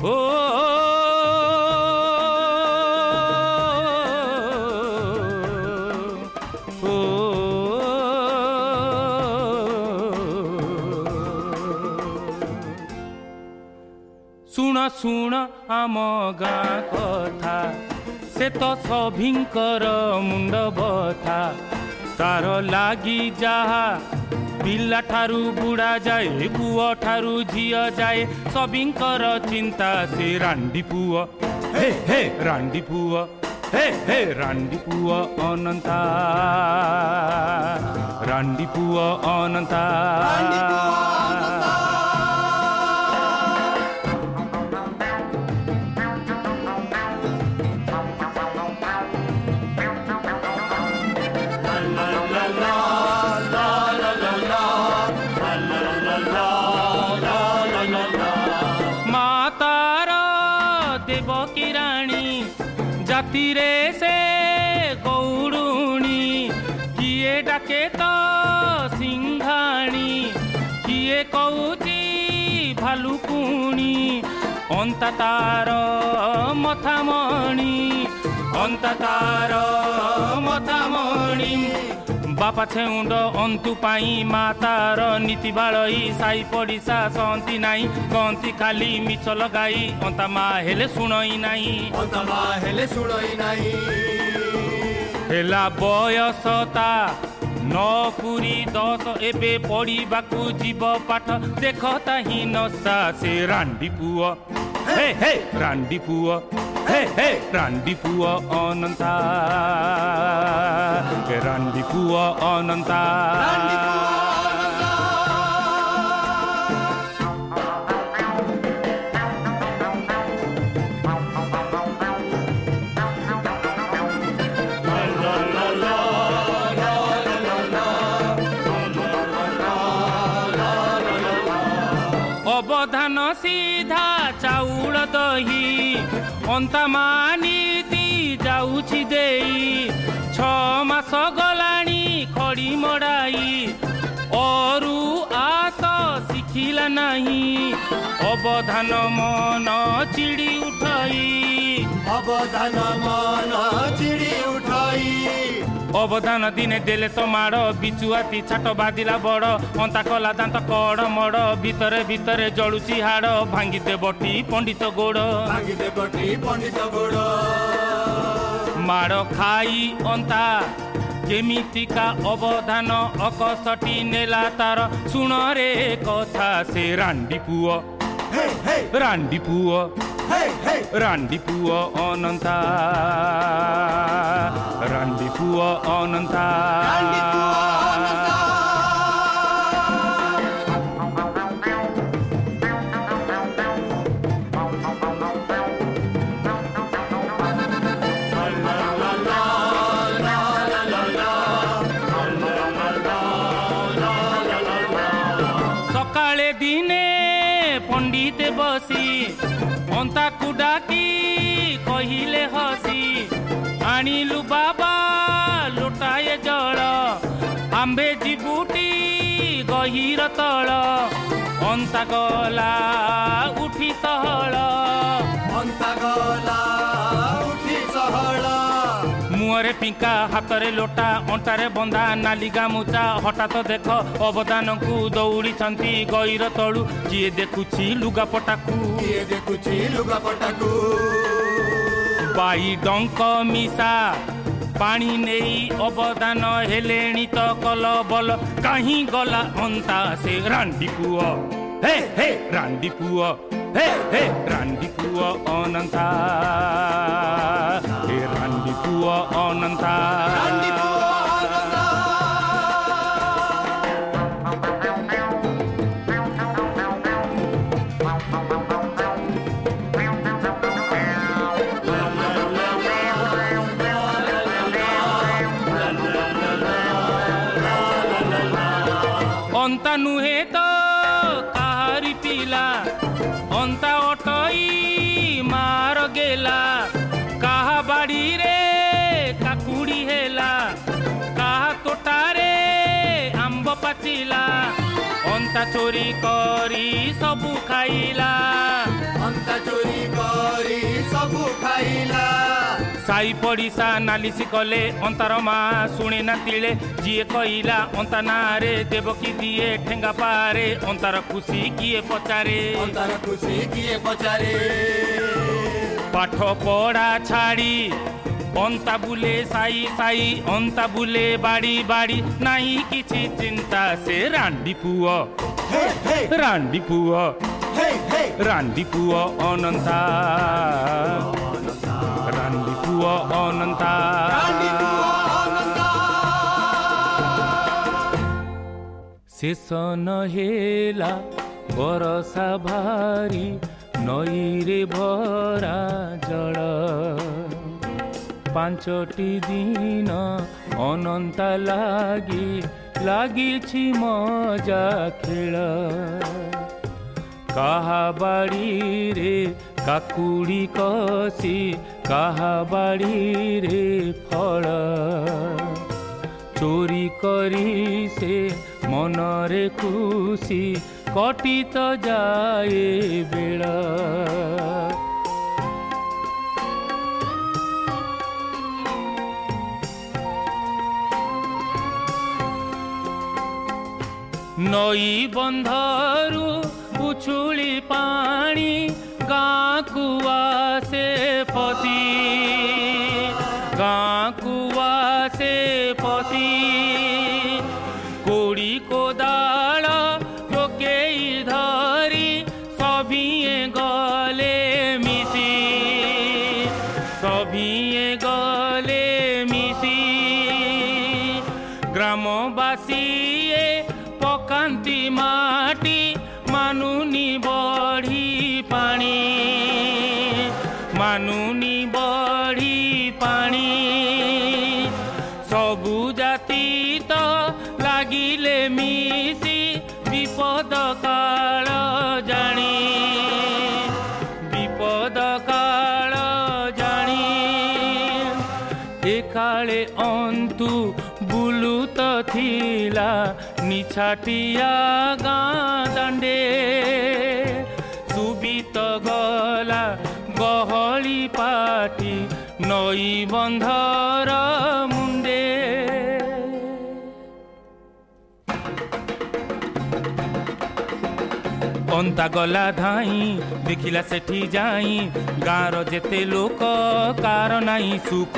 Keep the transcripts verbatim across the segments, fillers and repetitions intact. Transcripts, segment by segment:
हो शुण शुण आम गाँ कथा से तो सभिंकर मुंड बथा तार लागी जहा पिला ठारू बुढ़ा जाए पुओ ठारू झियो जाए सभिंकर चिंता से रांडी पुओ हे हे रांडी पुओ हे हे रांडी पुओ अनंता रांडी पुओ अनंता जातिरे से गौरुणी किए डाके तो सिंघाणी किए कौची भालुकुणी अंता तार मथामणी अंता तार मथामणी बापा छेउंड अंतु पाई मातार नीति बाड़ई साई पड़िशा सहती नाई कहती खाली मिछ लगाई अंता मा हेले शुणई नाई अंता मा हेले शुणई नाई हेला बयसता नौ पुरी दस एबे पढ़िबाकू जीव पाठ देखता ही नसा से रांडी पुओ हे हे रांडी पुओ हे हे रांडी पुओ अनंता रांडी पुओ अनंता अवधान सीधा चाउल दही अंता मानीति जाउछि देई छ मास गलाणी खड़ी मड़ाई अरु आस शिखिला नहीं अवधान मन चिड़ी उठाई अवधान मन चिड़ी उठाई अवधान दिने देले तो माड़ बिचुआती छाट बादिला बड़ अंता कला दांत कड़ मड़ भितरे भितरे जलुची हाड़ भांगी दे बटी पंडित गोड़ भांगी दे बटी पंडित गोड़ माड़ खाई अंता केमितिका अवधान अकसटी नेला तार सुण रे कथा से रांडी पुओ रांडी पुओ रांडी पुओ अनंता रांडी पुओ अनंता सकाळे दिने पंडित बसी अंता कुडाकी कहिले हसी आनिलु बाबा लोटाए जल आंबे जिबुटी गहिर तल अंता गला उठी सहल अंता गला उठी सहल मुहरे पिंका हाथरे लोटा अंटारे बंधा नाली गामुचा हठात देख अवदान को दौड़ी छंती गईर तलु किए देखुची लुगापटाकू किए देखुची लुगापटाकू बाई डंक मिसा पानी नेई अवदान हेलेणी तो कल बल कहीं गला अंता से रांडी पुओ हे हे रांडी पुओ हे हे रांडी पुओ अनंता हे रांडी पुओ अनंता रांडी पुओ अंता नुहे तो कहारी पीला अंता अटई मार गेला कहा बाड़ी रे काकुड़ी हेला कहा तोटारे आंब पाचिला अंता चोरी करी सबू खाइला अंता चोरी साई पड़िशा नालिश कले अंतार माँ शुणे ना तिले जी कहला अंता नारे देवकी दिए ठेंगा पारे अंतार खुशी किए पचारे अंतार खुशी किए पचारे पाठ पढ़ा छाड़ी अंता बुले साई साई अंता बुले बाड़ी बाड़ी नहीं किछि चिंता से रांडी पुओ रांडी पुओ रांडी पुओ अनंता रांडी पुओ अनंता शेष नहेला बरसा भारी नईरे भरा जल पांचटी दिन अनंता लागी लागिछि मजा खेल काहा बाड़ी रे काकुड़ी कसी काहा बाड़ी रे फल चोरी करी से मनरे खुशी कटी तो जाए बेला नई बंधरु उछुली पानी गाँ कुआ से पसी गाँ कुआ से पसी कोड़ी कोदाल टोके धरी सभिए गले मिसी सभिए गले मिसी ग्रामवासी पकांती माटी मानुनी बढ़ी पानी मानुनी बढ़ी पानी सबु जाति तो लागिले मिसी विपद काल जानी विपद काल जानी एकाले अंतु बुलुत थिला निछाटिया गाँ दांडे सुबित गला गहली पाटी नई बंधर मुंडे अंता गला धाई देखिला सेठी जाई गाँर जेते लोक कार नाई सुख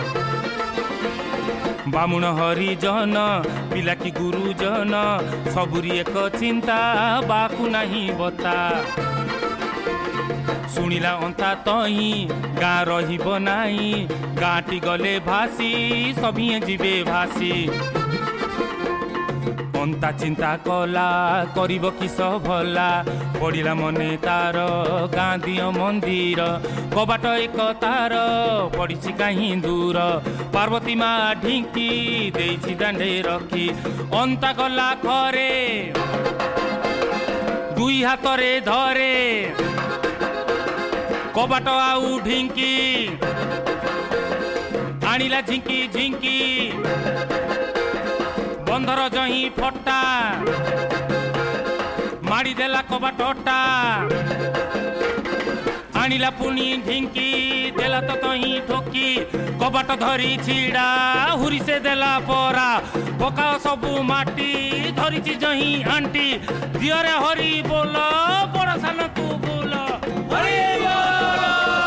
बामुण हरिजन पिला की गुरुजन सबुरी एक चिंता बाकु नहीं बता शुणिला अंता तई गाँ रहिब नाई गाँटी गले भासी सभिए जीवे भासी अंता चिंता कला करिब किस भला पड़िला मने तार गाँ दियो मंदिर कबाट एक तार पड़िछि काहीं दूर पार्वती माँ ढिंकी देइछि दांडे रखी अंता गला घरे दुई हातरे धरे कबाट आउ ढिंकी आनिला झिंकी झिंकी बंधर जही फटा माड़ी देला कबाटटा आनिला पुनी ढिंकी देला तो तही ठोकी कबाट धरी छिड़ा हुरी से देला परा पका सबु माटी धरिछि जही आंटी दियरे हरि बोल बड़ सान तू बोल हरि बोल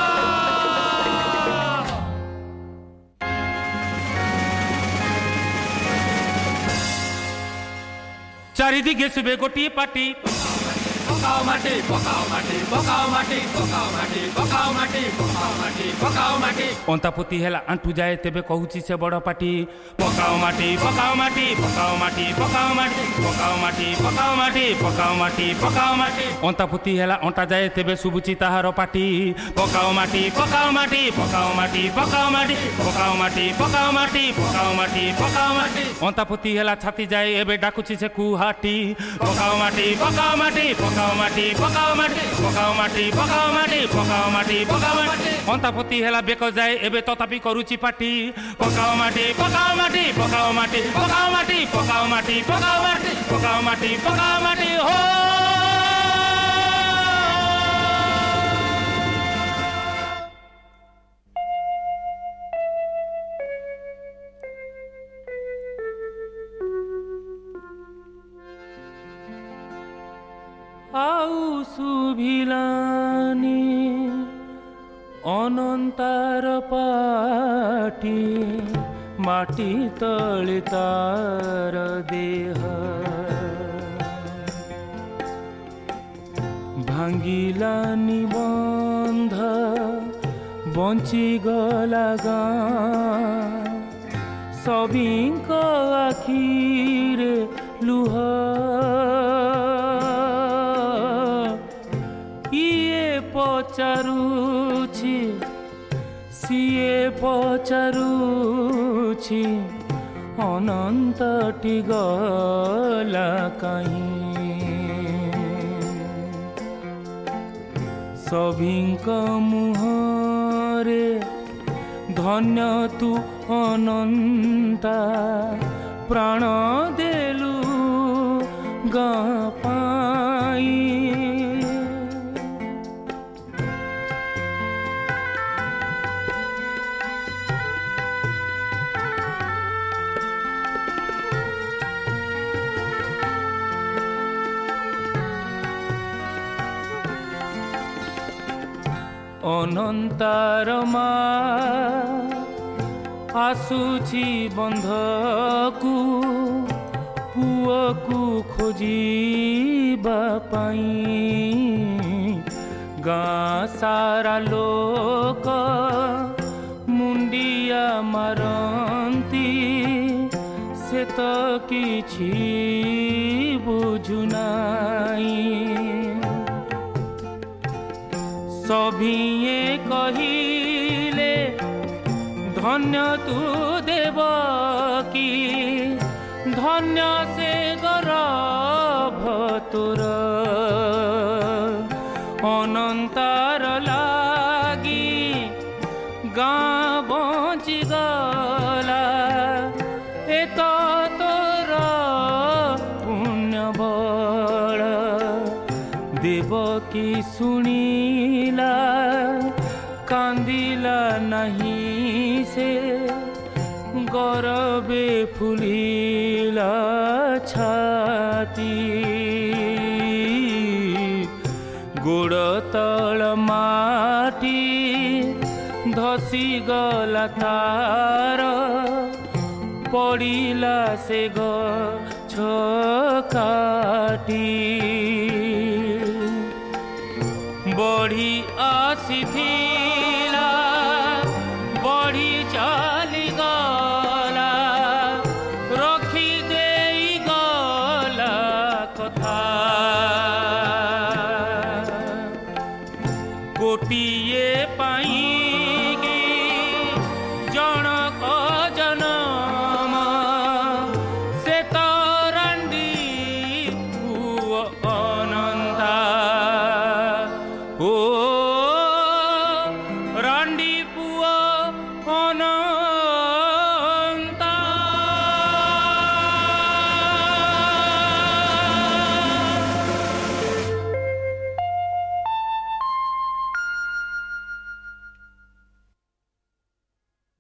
चारिदिगे सुबे गोटी पाटी पकाओ माटी पकाओ माटी पकाओ माटी पकाओ माटी पकाओ माटी पकाओ माटी पकाओ माटी अंता पोती हेला आंटू जाए तेबे कहूची से बड़ पाटी पकाओ माटी पकाओ माटी पकाओ माटी पकाओ माटी पकाओ माटी पकाओ माटी पकाओ माटी पकाओ माटी अंता पोती हेला अंटा जाए तेबे सुबुची ताहार पाटी पकाओ माटी पकाओ माटी पकाओ माटी पकाओ माटी पकाओ माटी पकाओ माटी पकाओ माटी पकाओ माटी अंता पोती हेला छाती जाए एबे डाकुची से कुहाटी पकाओ माटी पकाओ माटी पकाओ माटी पकाओ माटी पकाओ माटी पकाओ माटी पकाओ माटी पकाओ माटी अंता पोती हेला बेक जाए एबे तथापि करूची पाटी पकाओ माटी पकाओ माटी पकाओ माटी पकाओ माटी पकाओ माटी पकाओ माटी पकाओ माटी पकाओ माटी हो ଅନନ୍ତାର ପାଟି ମାଟି ତଳେ ତାର ଦେହ ଭାଙ୍ଗିଲା ନିବନ୍ଧ ବଞ୍ଚିଗଲା ଗାଁ ସଭିଙ୍କ ଆଖିରେ ଲୁହ ଇଏ ପଚାରୁଛି ସିଏ ପଚାରୁଛି ଅନନ୍ତଟି ଗଲା କାହିଁ ସଭିଙ୍କ ମୁହଁରେ ଧନ୍ୟ ତୁ ଅନନ୍ତା ପ୍ରାଣ ଦେଲୁ ଗାଁ ପାଇଁ ଅନନ୍ତାର ମା ଆସୁଛି ବନ୍ଧକୁ ପୁଅକୁ ଖୋଜିବା ପାଇଁ ଗାଁ ସାରା ଲୋକ ମୁଣ୍ଡିଆ ମାରନ୍ତି ସେ ତ କିଛି ବୁଝୁନାହିଁ ସଭିଏ କହିଲେ ଧନ୍ୟ ତୁ ଦେବକୀ ଧନ୍ୟ ସେ ଗର୍ଭ ତୋର ଅନନ୍ତାର ଲାଗି ଗାଁ ବଞ୍ଚିଗଲା ଏ ତ ତୋର ପୁଣ୍ୟ ବଳ ଦେବକୀ ଶୁଣିଲା କାନ୍ଦିଲା ନାହିଁ ସେ ଗରବେ ଫୁଲିଲା ଛାତି ଗୋଡ଼ ତଳ ମାଟି ଧସିଗଲା ତାର ପଡ଼ିଲା ସେ ଗଛ କାଟି ବଢ଼ି ଆସିଥିଲା ବଢ଼ି ଚାଲିଗଲା ରଖି ଦେଇଗଲା କଥା ଗୋଟିଏ ପାଇଁ